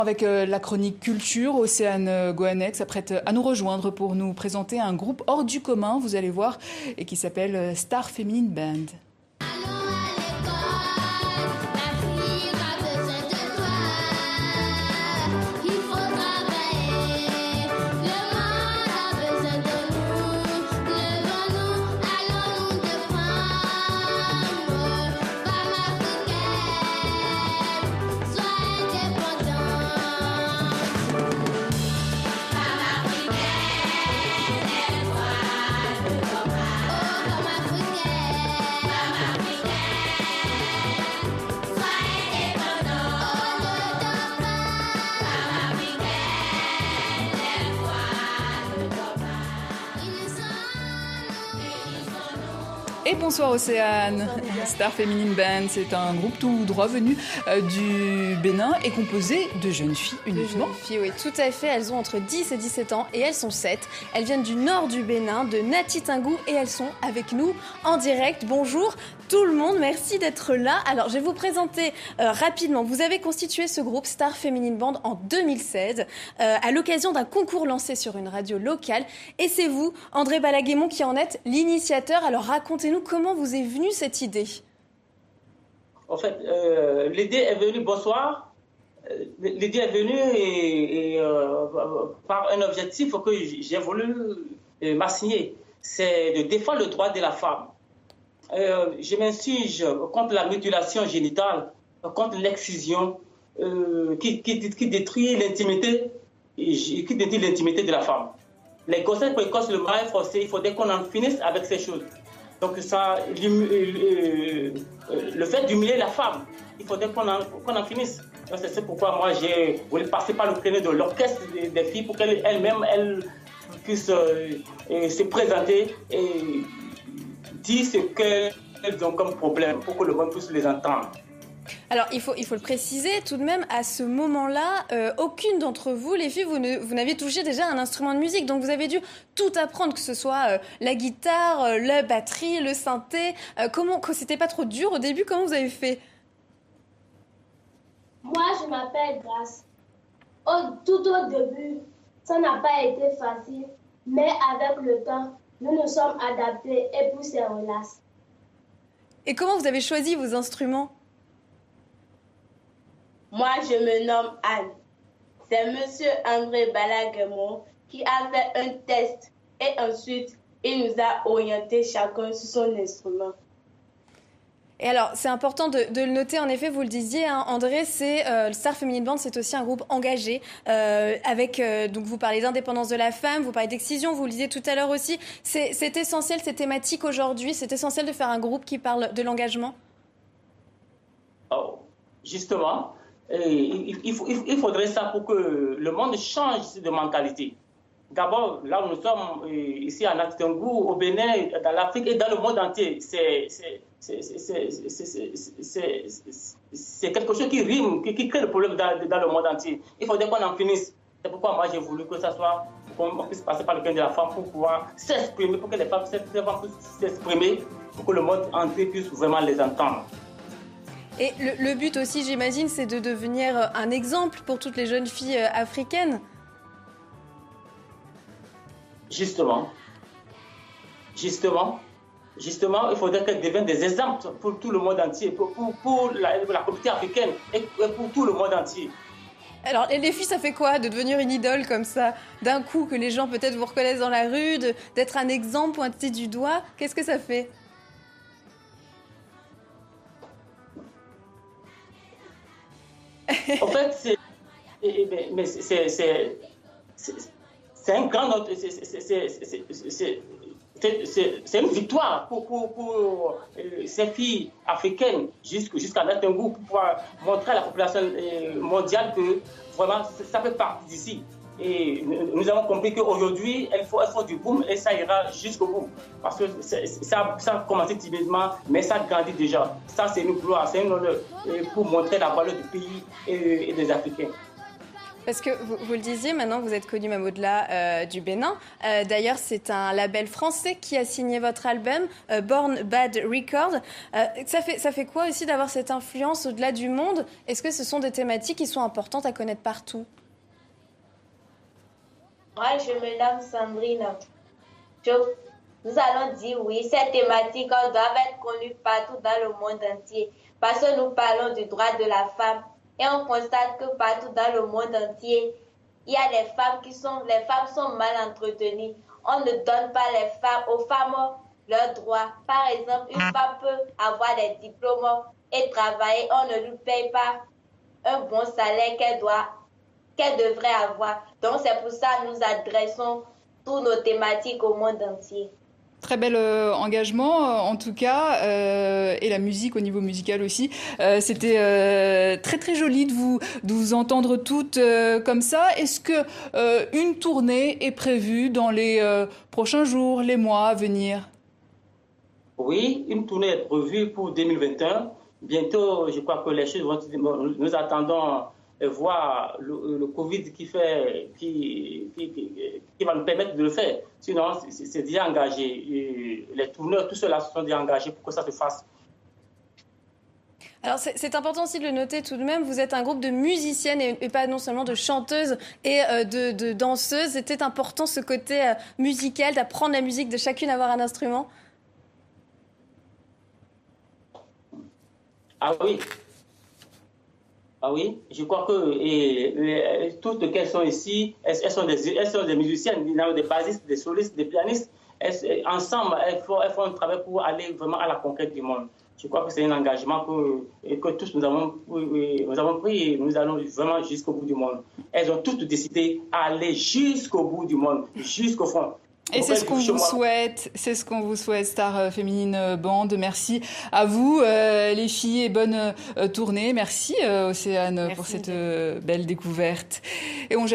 Avec la chronique culture, Océane Goannec s'apprête à nous rejoindre pour nous présenter un groupe hors du commun, vous allez voir, et qui s'appelle Star Feminine Band. Et bonsoir Océane. Star Feminine Band, c'est un groupe tout droit venu du Bénin et composé de jeunes filles uniquement. De jeunes filles, oui, tout à fait. Elles ont entre 10 et 17 ans et elles sont 7. Elles viennent du nord du Bénin, de Nati Tingou, et elles sont avec nous en direct. Bonjour tout le monde, merci d'être là. Alors, je vais vous présenter rapidement. Vous avez constitué ce groupe Star Feminine Band en 2016 à l'occasion d'un concours lancé sur une radio locale. Et c'est vous, André Balaguémon, qui en êtes l'initiateur. Alors, racontez-nous comment vous est venue cette idée. En fait, l'idée est venue, bonsoir. L'idée est venue par un objectif que j'ai voulu m'assigner. C'est de défendre le droit de la femme. Je m'insurge contre la mutilation génitale, contre l'excision qui détruit l'intimité de la femme. Les grossesses précoces, le mariage forcé, il faudrait qu'on en finisse avec ces choses. Donc ça, le fait d'humilier la femme, il faudrait qu'on en finisse. Donc c'est pourquoi moi j'ai voulu passer par le créneau de l'orchestre des filles pour qu'elles-mêmes puissent se présenter et dire ce qu'elles ont comme problème pour que le monde puisse les entendre. Alors, il faut le préciser, tout de même, à ce moment-là, aucune d'entre vous, les filles, vous n'aviez touché déjà un instrument de musique. Donc, vous avez dû tout apprendre, que ce soit la guitare, la batterie, le synthé. Quand c'était pas trop dur au début, comment vous avez fait? Moi, je m'appelle Grace. Tout au début, ça n'a pas été facile. Mais avec le temps, nous nous sommes adaptés et puis c'est relax. Et comment vous avez choisi vos instruments? Moi, je me nomme Anne. C'est monsieur André Balaguémon qui a fait un test et ensuite, il nous a orientés chacun sur son instrument. Et alors, c'est important de le noter, en effet, vous le disiez, hein, André, le Star Feminine Band, c'est aussi un groupe engagé, donc vous parlez d'indépendance de la femme, vous parlez d'excision, vous le disiez tout à l'heure aussi. C'est essentiel, ces thématiques aujourd'hui, c'est essentiel de faire un groupe qui parle de l'engagement? Oh, justement, il faudrait ça pour que le monde change de mentalité. D'abord, là où nous sommes, ici à Nati Tingou, au Bénin, dans l'Afrique et dans le monde entier, c'est quelque chose qui rime, qui crée le problème dans le monde entier. Il faudrait qu'on en finisse. C'est pourquoi moi j'ai voulu que ça soit, qu'on puisse passer par le cœur de la femme pour pouvoir s'exprimer, pour que les femmes puissent s'exprimer, pour que le monde entier puisse vraiment les entendre. Et le but aussi, j'imagine, c'est de devenir un exemple pour toutes les jeunes filles africaines. Justement, il faudrait qu'elles deviennent des exemples pour tout le monde entier, pour la communauté africaine et pour tout le monde entier. Alors, les filles, ça fait quoi de devenir une idole comme ça? D'un coup, que les gens peut-être vous reconnaissent dans la rue, d'être un exemple pointé du doigt, qu'est-ce que ça fait? En fait, c'est un grand... C'est une victoire pour ces filles africaines jusqu'à Nati Tingou pour pouvoir montrer à la population mondiale que vraiment ça fait partie d'ici. Et nous avons compris qu'aujourd'hui, elles font du boom et ça ira jusqu'au bout. Parce que ça a commencé timidement, mais ça grandit déjà. Ça, c'est une gloire, c'est une honneur pour montrer la valeur du pays et des Africains. Parce que vous le disiez, maintenant vous êtes connu même au-delà du Bénin. D'ailleurs, c'est un label français qui a signé votre album, Born Bad Record. Ça fait quoi aussi d'avoir cette influence au-delà du monde? Est-ce que ce sont des thématiques qui sont importantes à connaître partout? Moi, je me nomme Sandrine. Nous allons dire oui, ces thématiques doivent être connues partout dans le monde entier. Parce que nous parlons du droit de la femme. Et on constate que partout dans le monde entier, il y a les femmes sont mal entretenues. On ne donne pas aux femmes leurs droits. Par exemple, une femme peut avoir des diplômes et travailler. On ne lui paye pas un bon salaire qu'elle devrait avoir. Donc c'est pour ça que nous adressons toutes nos thématiques au monde entier. Très bel engagement en tout cas, et la musique au niveau musical aussi. C'était très très joli de vous entendre toutes comme ça. Est-ce que une tournée est prévue dans les prochains jours, les mois à venir? Oui, une tournée est prévue pour 2021. Bientôt, je crois que les choses vont... Nous attendons voir le Covid qui va nous permettre de le faire. Sinon, c'est déjà engagé. Et les tourneurs, tout cela sont déjà engagés pour que ça se fasse. Alors c'est important aussi de le noter tout de même, vous êtes un groupe de musiciennes et pas non seulement de chanteuses et de danseuses. C'était important ce côté musical, d'apprendre la musique, de chacune avoir un instrument? Ah oui. Ah oui, je crois que toutes qu'elles sont ici, elles sont des musiciennes, des basistes, des solistes, des pianistes. Ensemble, elles font un travail pour aller vraiment à la conquête du monde. Je crois que c'est un engagement que tous nous avons pris et nous allons vraiment jusqu'au bout du monde. Elles ont toutes décidé d'aller jusqu'au bout du monde, jusqu'au fond. Et c'est ce qu'on vous souhaite, Star Féminine Band. Merci à vous, les filles, et bonne tournée. Merci, Océane, pour cette belle découverte. Et